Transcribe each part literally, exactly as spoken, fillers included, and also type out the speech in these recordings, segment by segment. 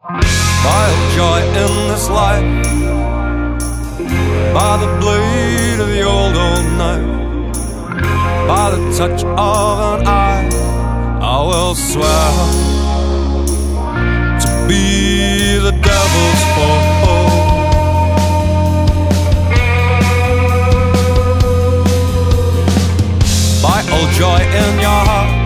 I'll joy in this life by the blade of the old, old knife, by the touch of an eye. I will swear to be the devil's foe. By all joy in your heart,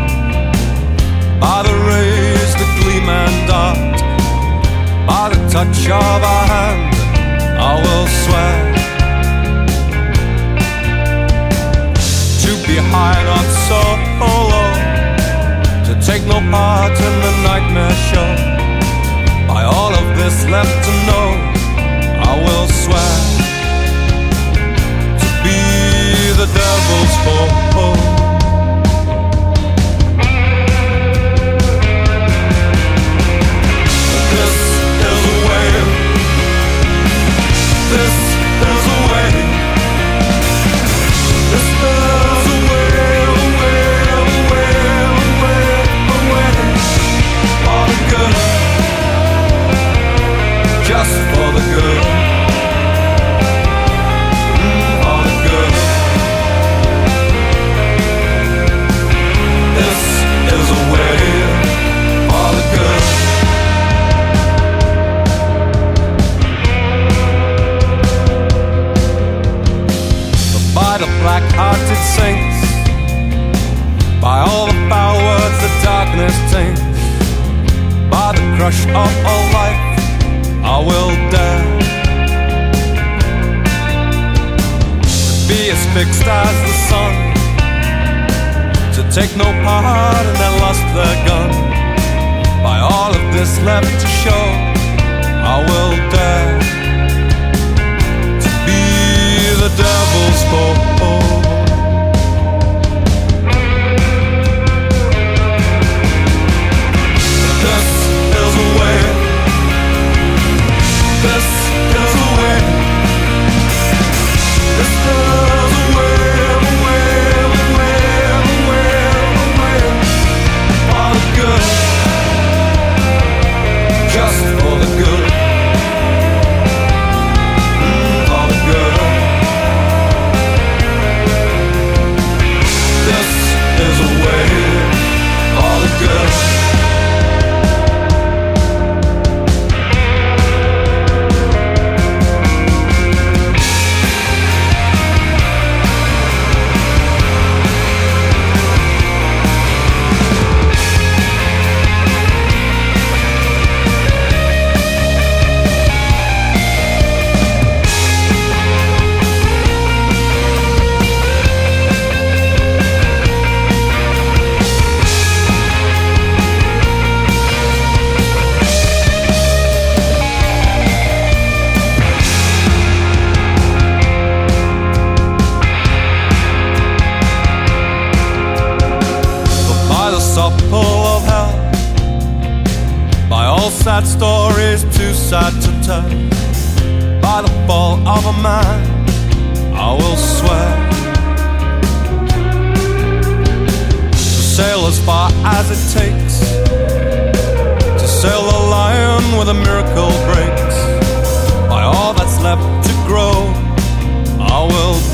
by the rays that gleam and dart, by the touch of a hand, I will swear to be high, not so low, to take no part in the nightmare show. By all of this left to know, I will swear to be the devil's foe. Just for the good, mm, for the good. This is a way for the good. But by the black-hearted saints, by all the foul words that darkness taints, by the crush of all life, I will dare to be as fixed as the sun, to take no part in their lust, their gun. By all of this left to show, I will dare to be the devil's foe. Of hell, by all sad stories too sad to tell, by the fall of a man, I will swear to sail as far as it takes, to sail the lion where the miracle breaks. By all that's left to grow, I will